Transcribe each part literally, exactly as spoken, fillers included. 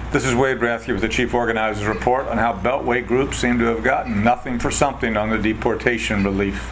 This is Wade Rathke with the Chief Organizer's Report on how Beltway groups seem to have gotten nothing for something on the deportation relief.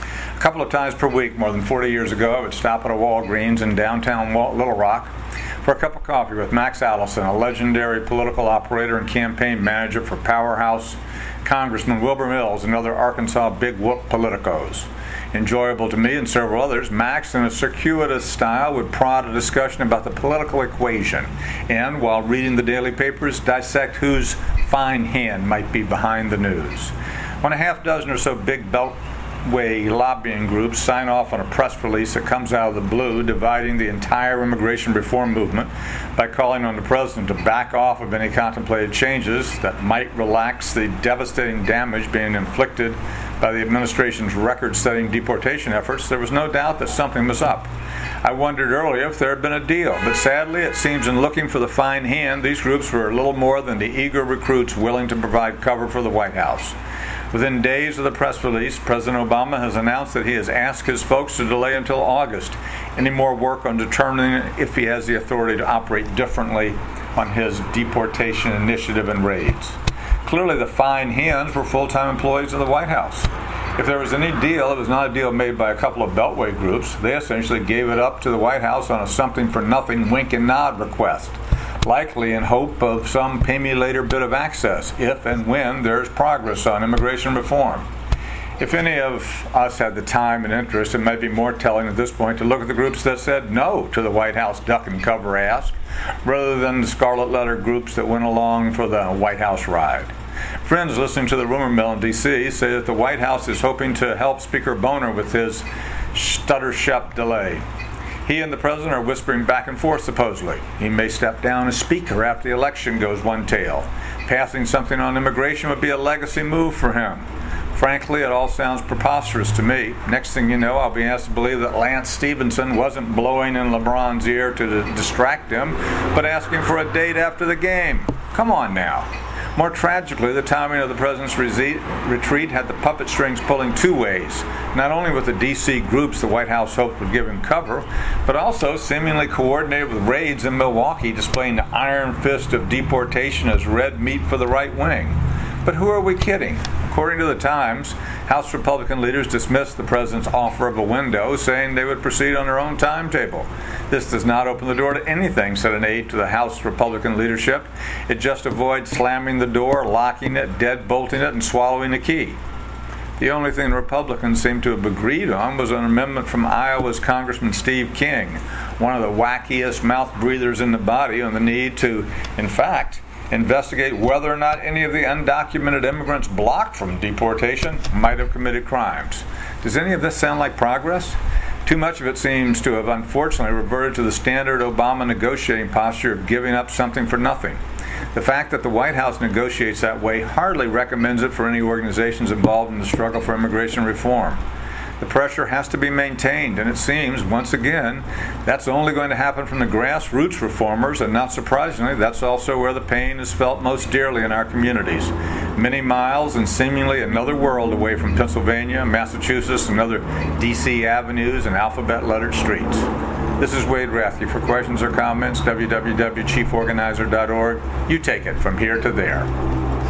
A couple of times per week, more than forty years ago, I would stop at a Walgreens in downtown Little Rock for a cup of coffee with Max Allison, a legendary political operator and campaign manager for Powerhouse Congressman Wilbur Mills and other Arkansas big whoop politicos. Enjoyable to me and several others, Max, in a circuitous style, would prod a discussion about the political equation and, while reading the daily papers, dissect whose fine hand might be behind the news. When a half dozen or so big Beltway lobbying groups sign off on a press release that comes out of the blue dividing the entire immigration reform movement by calling on the president to back off of any contemplated changes that might relax the devastating damage being inflicted by the administration's record-setting deportation efforts, there was no doubt that something was up. I wondered earlier if there had been a deal, but sadly it seems in looking for the fine hand, these groups were little more than the eager recruits willing to provide cover for the White House. Within days of the press release, President Obama has announced that he has asked his folks to delay until August any more work on determining if he has the authority to operate differently on his deportation initiative and raids. Clearly, the fine hands were full-time employees of the White House. If there was any deal, it was not a deal made by a couple of Beltway groups. They essentially gave it up to the White House on a something-for-nothing wink-and-nod request, likely in hope of some pay-me-later bit of access if and when there's progress on immigration reform. If any of us had the time and interest, it might be more telling at this point to look at the groups that said no to the White House duck and cover ask, rather than the scarlet letter groups that went along for the White House ride. Friends listening to the rumor mill in D C say that the White House is hoping to help Speaker Boner with his stutter-shep delay. He and the president are whispering back and forth, supposedly. He may step down as speaker after the election goes one tail. Passing something on immigration would be a legacy move for him. Frankly, it all sounds preposterous to me. Next thing you know, I'll be asked to believe that Lance Stephenson wasn't blowing in LeBron's ear to distract him, but asking for a date after the game. Come on now. More tragically, the timing of the president's retreat had the puppet strings pulling two ways, not only with the D C groups the White House hoped would give him cover, but also seemingly coordinated with raids in Milwaukee displaying the iron fist of deportation as red meat for the right wing. But who are we kidding? According to the Times, House Republican leaders dismissed the president's offer of a window, saying they would proceed on their own timetable. This does not open the door to anything, said an aide to the House Republican leadership. It just avoids slamming the door, locking it, deadbolting it, and swallowing the key. The only thing the Republicans seemed to have agreed on was an amendment from Iowa's Congressman Steve King, one of the wackiest mouth breathers in the body, on the need to, in fact, investigate whether or not any of the undocumented immigrants blocked from deportation might have committed crimes. Does any of this sound like progress? Too much of it seems to have unfortunately reverted to the standard Obama negotiating posture of giving up something for nothing. The fact that the White House negotiates that way hardly recommends it for any organizations involved in the struggle for immigration reform. The pressure has to be maintained, and it seems, once again, that's only going to happen from the grassroots reformers, and not surprisingly, that's also where the pain is felt most dearly in our communities. Many miles and seemingly another world away from Pennsylvania, Massachusetts, and other D C avenues and alphabet-lettered streets. This is Wade Rathke. For questions or comments, w w w dot chief organizer dot org. You take it from here to there.